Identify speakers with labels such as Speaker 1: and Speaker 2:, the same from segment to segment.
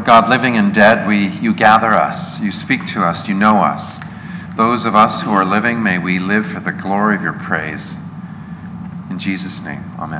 Speaker 1: Lord God, living and dead, you gather us, you speak to us, you know us. Those of us who are living, may we live for the glory of your praise. In Jesus' name, amen.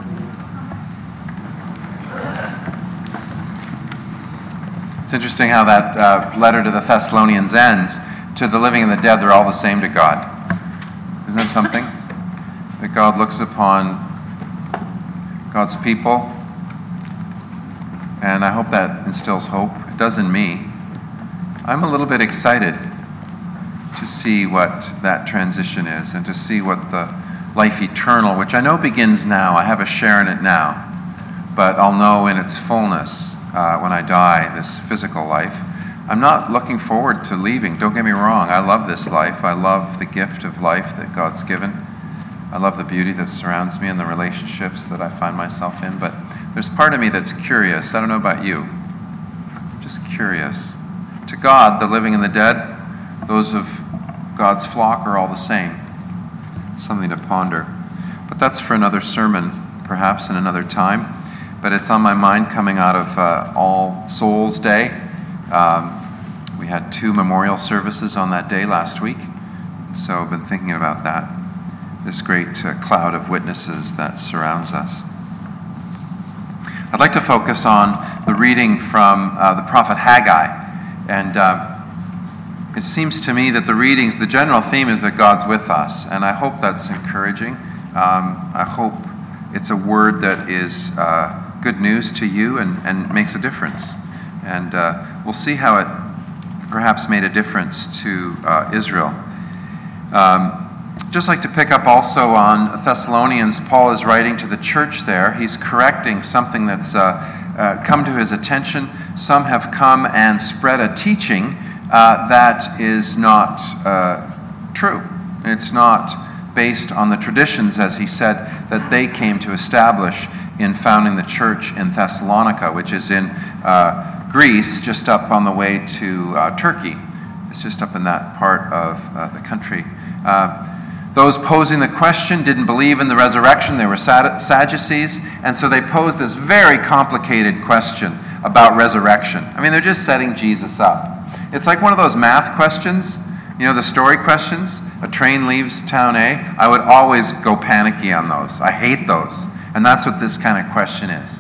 Speaker 1: It's interesting how that letter to the Thessalonians ends. To the living and the dead, they're all the same to God. Isn't that something? That God looks upon God's people, and I hope that instills hope. It does in me. I'm a little bit excited to see what that transition is and to see what the life eternal, which I know begins now. I have a share in it now, but I'll know in its fullness when I die, this physical life. I'm not looking forward to leaving. Don't get me wrong. I love this life. I love the gift of life that God's given. I love the beauty that surrounds me and the relationships that I find myself in. But there's part of me that's curious. I don't know about you. I'm just curious. To God, the living and the dead, those of God's flock are all the same. Something to ponder. But that's for another sermon, perhaps in another time. But it's on my mind coming out of All Souls Day. We had 2 memorial services on that day last week. So I've been thinking about that. This great cloud of witnesses that surrounds us. I'd like to focus on the reading from the prophet Haggai. And it seems to me that the readings, the general theme is that God's with us. And I hope that's encouraging. I hope it's a word that is good news to you and makes a difference. And we'll see how it perhaps made a difference to Israel. Just like to pick up also on Thessalonians. Paul is writing to the church there. He's correcting something that's come to his attention. Some have come and spread a teaching that is not true. It's not based on the traditions, as he said, that they came to establish in founding the church in Thessalonica, which is in Greece, just up on the way to Turkey. It's just up in that part of the country. Those posing the question didn't believe in the resurrection. They were Sadducees, and so they posed this very complicated question about resurrection. I mean, they're just setting Jesus up. It's like one of those math questions, the story questions. A train leaves town A. I would always go panicky on those. I hate those. And that's what this kind of question is.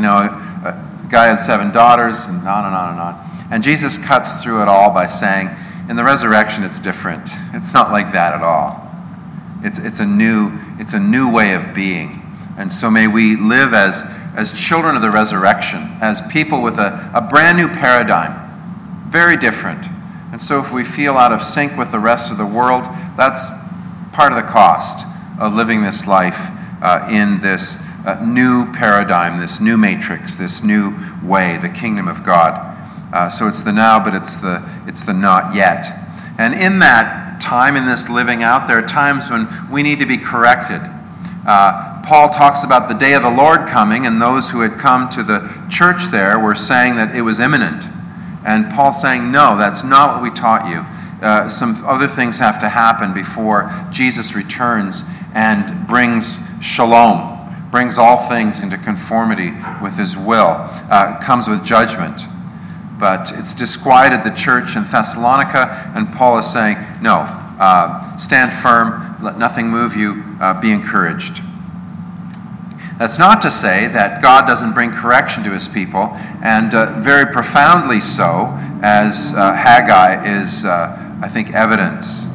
Speaker 1: A guy had 7 daughters, and on and on and on. And Jesus cuts through it all by saying, in the resurrection, it's different. It's not like that at all. It's a new way of being. And so may we live as children of the resurrection, as people with a brand new paradigm, very different. And so if we feel out of sync with the rest of the world, that's part of the cost of living this life in this new paradigm, this new matrix, this new way, the kingdom of God. So it's the now, but it's the not yet. And in that time, in this living out, there are times when we need to be corrected. Paul talks about the day of the Lord coming, and those who had come to the church there were saying that it was imminent. And Paul's saying, no, that's not what we taught you. Some other things have to happen before Jesus returns and brings shalom, brings all things into conformity with his will, comes with judgment. But it's disquieted the church in Thessalonica, and Paul is saying, no, stand firm, let nothing move you, be encouraged. That's not to say that God doesn't bring correction to his people, and very profoundly so, as Haggai is, I think, evidence.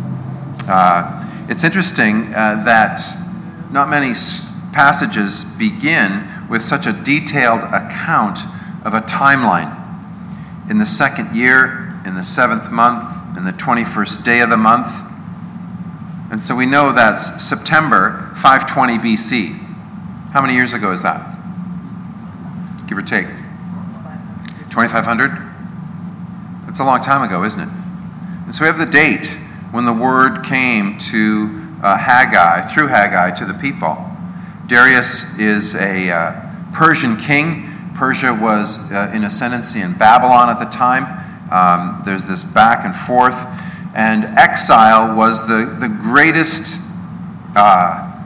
Speaker 1: It's interesting that not many passages begin with such a detailed account of a timeline. In the 2nd year, in the 7th month, in the 21st day of the month. And so we know that's September 520 BC. How many years ago is that? Give or take. 2,500? That's a long time ago, isn't it? And so we have the date when the word came to Haggai, through Haggai, to the people. Darius is a Persian king. Persia was in ascendancy in Babylon at the time. There's this back and forth. And exile was the greatest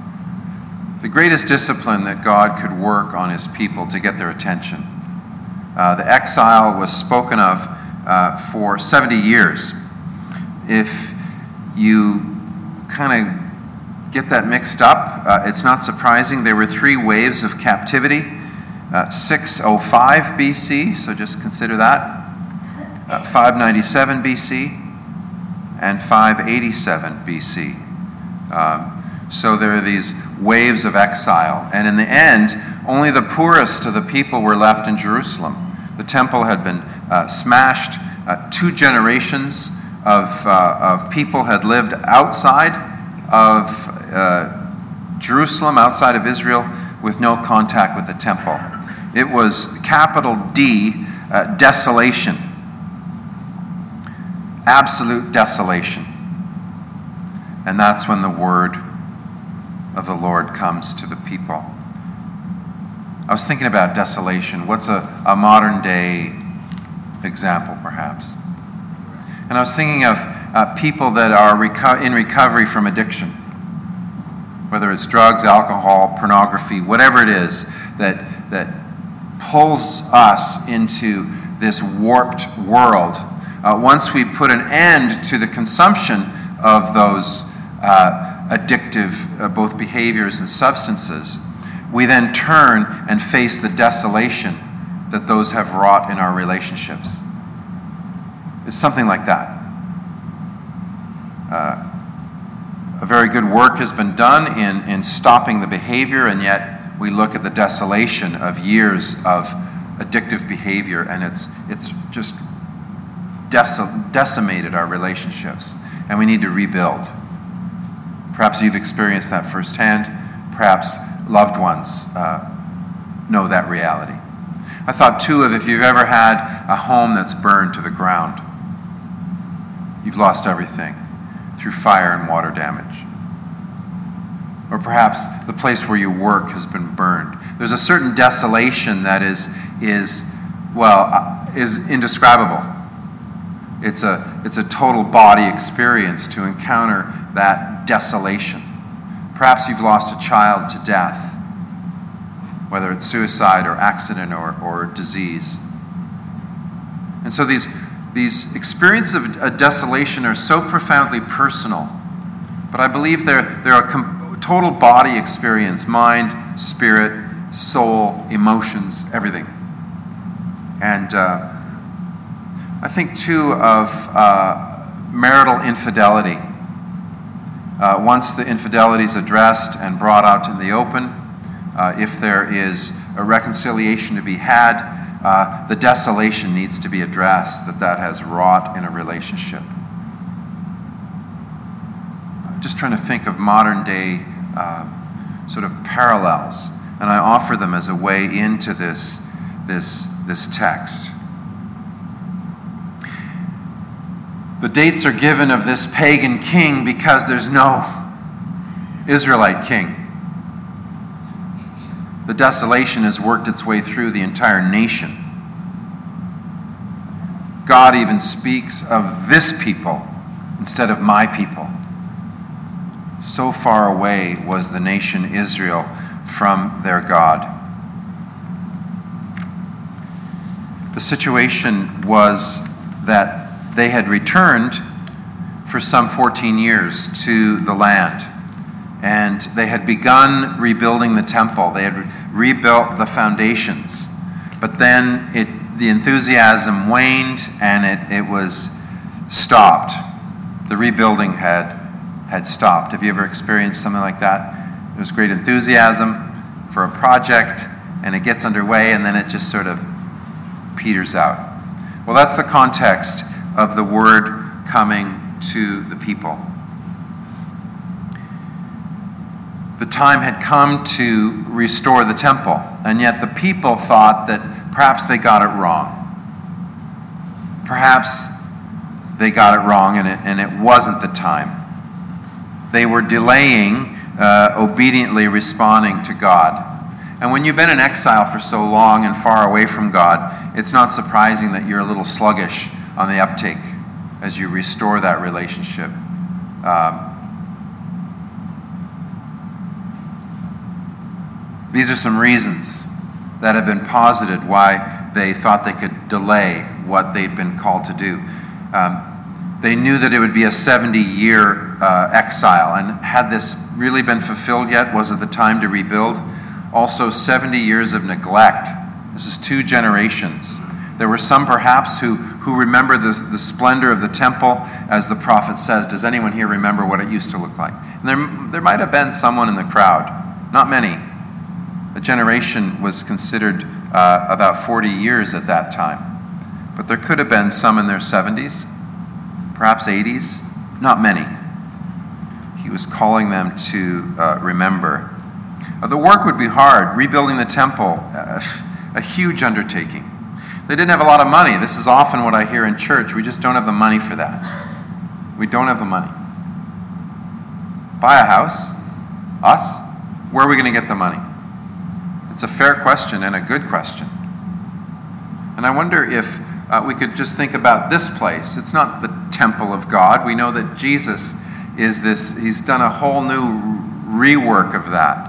Speaker 1: discipline that God could work on his people to get their attention. The exile was spoken of for 70 years. If you kind of get that mixed up, it's not surprising. There were 3 waves of captivity. 605 BC, so just consider that. 597 BC and 587 BC. So there are these waves of exile. And in the end, only the poorest of the people were left in Jerusalem. The temple had been smashed. 2 generations of people had lived outside of Jerusalem, outside of Israel, with no contact with the temple. It was capital D, desolation. Absolute desolation. And that's when the word of the Lord comes to the people. I was thinking about desolation. What's a modern day example, perhaps? And I was thinking of people that are in recovery from addiction, whether it's drugs, alcohol, pornography, whatever it is that pulls us into this warped world. Once we put an end to the consumption of those addictive both behaviors and substances, we then turn and face the desolation that those have wrought in our relationships. It's something like that. A very good work has been done in stopping the behavior, and yet we look at the desolation of years of addictive behavior, and it's just decimated our relationships, and we need to rebuild. Perhaps you've experienced that firsthand. Perhaps loved ones know that reality. I thought too of if you've ever had a home that's burned to the ground. You've lost everything through fire and water damage. Or perhaps the place where you work has been burned. There's a certain desolation that is indescribable. It's a total body experience to encounter that desolation. Perhaps you've lost a child to death, whether it's suicide or accident or disease. And so these experiences of desolation are so profoundly personal, but I believe they're a total body experience: mind, spirit, soul, emotions, everything. And I think too of marital infidelity. Once the infidelity is addressed and brought out in the open, if there is a reconciliation to be had, the desolation needs to be addressed that has wrought in a relationship. Just trying to think of modern day sort of parallels, and I offer them as a way into this text. The dates are given of this pagan king because there's no Israelite king. The desolation has worked its way through the entire nation. God even speaks of this people instead of my people. So far away was the nation Israel from their God. The situation was that they had returned for some 14 years to the land, and they had begun rebuilding the temple. They had rebuilt the foundations, but then the enthusiasm waned and it was stopped. The rebuilding had stopped. Have you ever experienced something like that? There was great enthusiasm for a project, and it gets underway, and then it just sort of peters out. Well, that's the context of the word coming to the people. The time had come to restore the temple, and yet the people thought that perhaps they got it wrong. Perhaps they got it wrong, and it wasn't the time. They were delaying obediently responding to God. And when you've been in exile for so long and far away from God, it's not surprising that you're a little sluggish on the uptake as you restore that relationship. These are some reasons that have been posited why they thought they could delay what they'd been called to do. They knew that it would be a 70-year exile, and had this really been fulfilled yet? Was it the time to rebuild? Also, 70 years of neglect. This is 2 generations. There were some perhaps who remember the splendor of the temple, as the prophet says. Does anyone here remember what it used to look like? And there might have been someone in the crowd, not many. A generation was considered about 40 years at that time. But there could have been some in their 70s, perhaps 80s, not many. He was calling them to remember. The work would be hard. Rebuilding the temple, a huge undertaking. They didn't have a lot of money. This is often what I hear in church. We just don't have the money for that. We don't have the money. Buy a house? Us? Where are we going to get the money? It's a fair question and a good question. And I wonder if we could just think about this place. It's not the temple of God. We know that Jesus is this. He's done a whole new rework of that.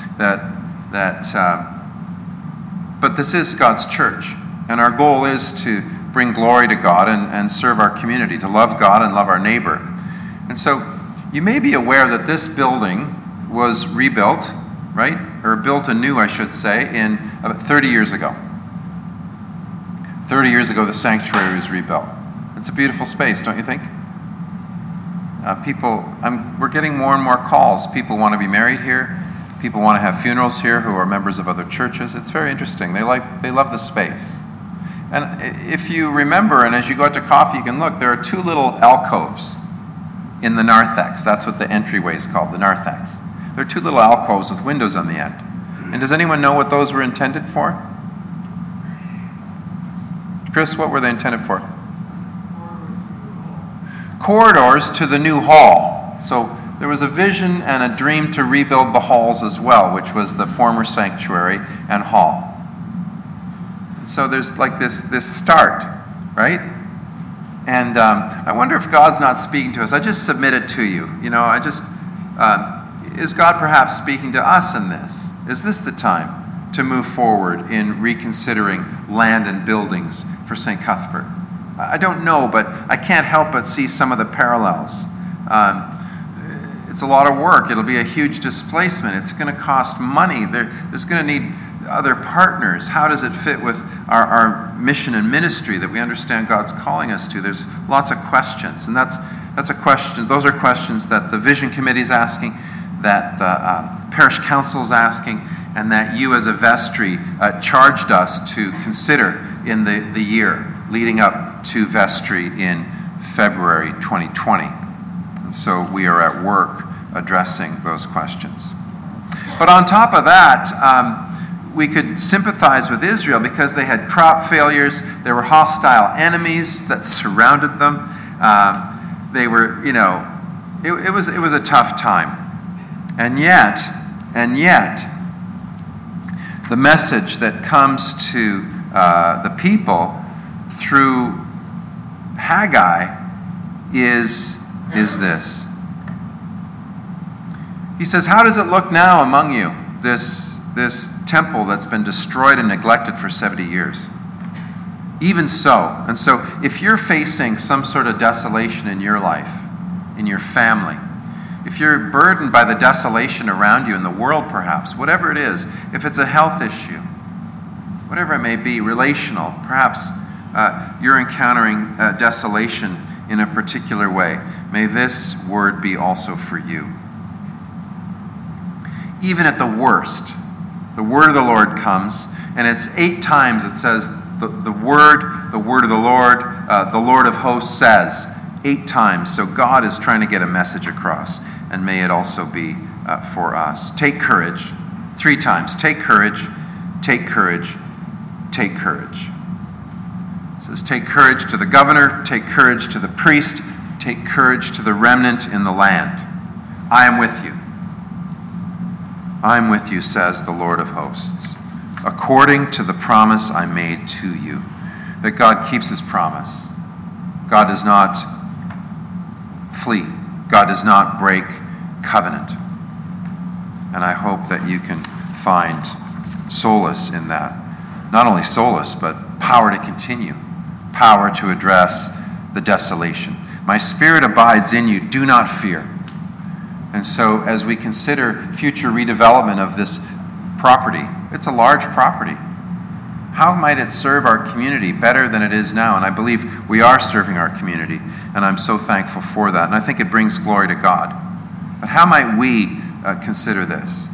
Speaker 1: But this is God's church. And our goal is to bring glory to God and serve our community, to love God and love our neighbor. And so you may be aware that this building was rebuilt, right? Or built anew, I should say, in about 30 years ago. 30 years ago, the sanctuary was rebuilt. It's a beautiful space, don't you think? We're getting more and more calls. People want to be married here. People want to have funerals here who are members of other churches. It's very interesting. They love the space. And if you remember, and as you go out to coffee, you can look, there are 2 little alcoves in the narthex. That's what the entryway is called, the narthex. There are 2 little alcoves with windows on the end. And does anyone know what those were intended for? Chris, what were they intended for? Corridors to the new hall. So there was a vision and a dream to rebuild the halls as well, which was the former sanctuary and hall. So there's like this start, right? And I wonder if God's not speaking to us. I just submit it to you. Is God perhaps speaking to us in this? Is this the time to move forward in reconsidering land and buildings for St. Cuthbert? I don't know, but I can't help but see some of the parallels. It's a lot of work. It'll be a huge displacement. It's going to cost money. There's going to need other partners. How does it fit with our mission and ministry that we understand God's calling us to? There's lots of questions, and that's a question. Those are questions that the Vision Committee is asking, that the Parish Council is asking, and that you as a vestry charged us to consider in the year leading up to vestry in February 2020. And so we are at work addressing those questions. But on top of that, we could sympathize with Israel because they had crop failures. There were hostile enemies that surrounded them. They were, it was a tough time. And yet, the message that comes to the people through Haggai is this. He says, how does it look now among you, this temple that's been destroyed and neglected for 70 years? Even so. And so if you're facing some sort of desolation in your life, in your family, if you're burdened by the desolation around you in the world perhaps, whatever it is, if it's a health issue, whatever it may be, relational, perhaps you're encountering desolation in a particular way, may this word be also for you. Even at the worst, the word of the Lord comes, and it's 8 times it says, the word of the Lord of hosts says, 8 times. So God is trying to get a message across, and may it also be for us. Take courage, 3 times. Take courage, take courage, take courage. It says, take courage to the governor, take courage to the priest, take courage to the remnant in the land. I am with you. I am with you, says the Lord of hosts, according to the promise I made to you. That God keeps his promise. God does not flee. God does not break covenant. And I hope that you can find solace in that. Not only solace, but power to continue, power to address the desolation. My spirit abides in you. Do not fear. And so as we consider future redevelopment of this property, it's a large property. How might it serve our community better than it is now? And I believe we are serving our community, and I'm so thankful for that. And I think it brings glory to God. But how might we consider this?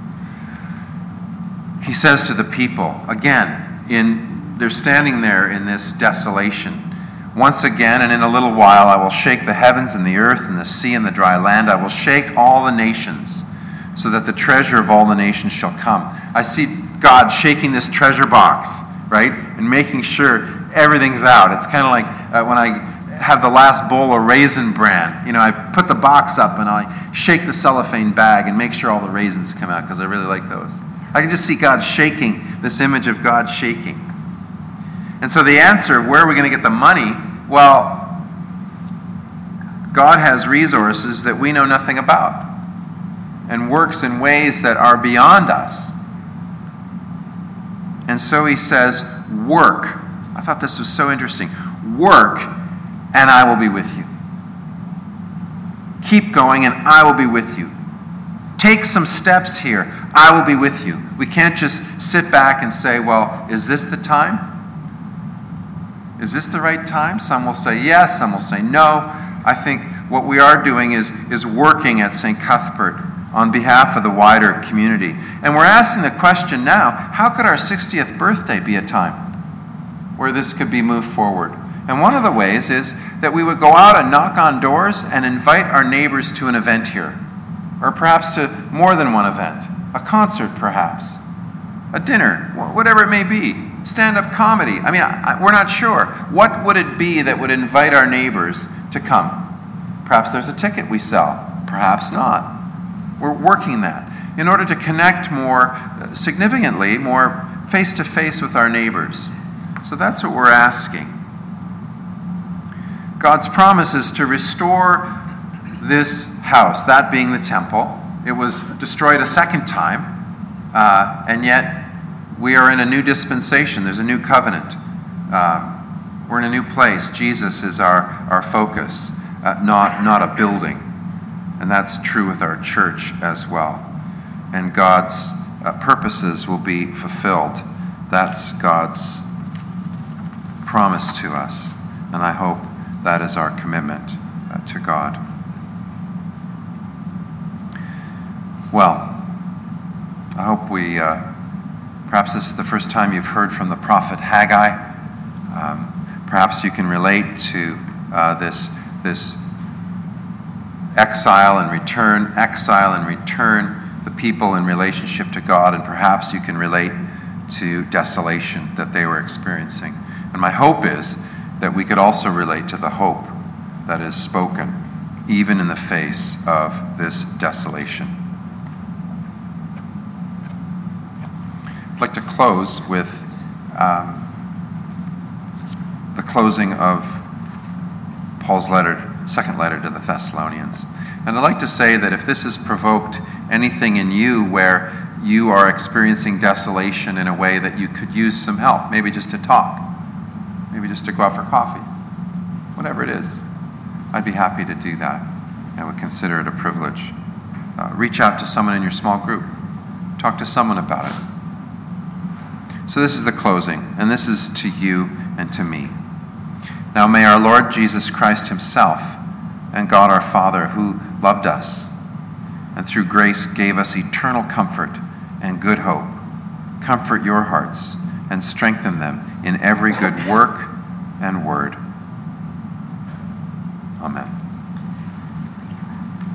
Speaker 1: He says to the people, again, they're standing there in this desolation. Once again, and in a little while, I will shake the heavens and the earth and the sea and the dry land. I will shake all the nations, so that the treasure of all the nations shall come. I see God shaking this treasure box, right? And making sure everything's out. It's kind of like when I have the last bowl of Raisin Bran. I put the box up and I shake the cellophane bag and make sure all the raisins come out because I really like those. I can just see God shaking, this image of God shaking. And so the answer, where are we going to get the money? Well, God has resources that we know nothing about and works in ways that are beyond us. And so he says, work. I thought this was so interesting. Work, and I will be with you. Keep going, and I will be with you. Take some steps here. I will be with you. We can't just sit back and say, well, is this the time? Is this the right time? Some will say yes, some will say no. I think what we are doing is working at St. Cuthbert on behalf of the wider community. And we're asking the question now, how could our 60th birthday be a time where this could be moved forward? And one of the ways is that we would go out and knock on doors and invite our neighbors to an event here, or perhaps to more than one event, a concert perhaps, a dinner, whatever it may be, stand-up comedy. I mean, we're not sure. What would it be that would invite our neighbors to come? Perhaps there's a ticket we sell, perhaps not. We're working that in order to connect more significantly, more face-to-face with our neighbors. So that's what we're asking. God's promise is to restore this house, that being the temple. It was destroyed a second time, and yet we are in a new dispensation. There's a new covenant. We're in a new place. Jesus is our focus, not a building. And that's true with our church as well. And God's purposes will be fulfilled. That's God's promise to us. And I hope that is our commitment to God. Well, I hope perhaps this is the first time you've heard from the prophet Haggai. Perhaps you can relate to this exile and return the people in relationship to God, and perhaps you can relate to desolation that they were experiencing. And my hope is that we could also relate to the hope that is spoken, even in the face of this desolation. I'd like to close with the closing of Paul's second letter to the Thessalonians. And I'd like to say that if this has provoked anything in you where you are experiencing desolation in a way that you could use some help, maybe just to talk, maybe just to go out for coffee, whatever it is, I'd be happy to do that. I would consider it a privilege. Reach out to someone in your small group. Talk to someone about it. So this is the closing, and this is to you and to me. Now may our Lord Jesus Christ himself and God our Father, who loved us and through grace gave us eternal comfort and good hope, comfort your hearts and strengthen them in every good work and word. Amen.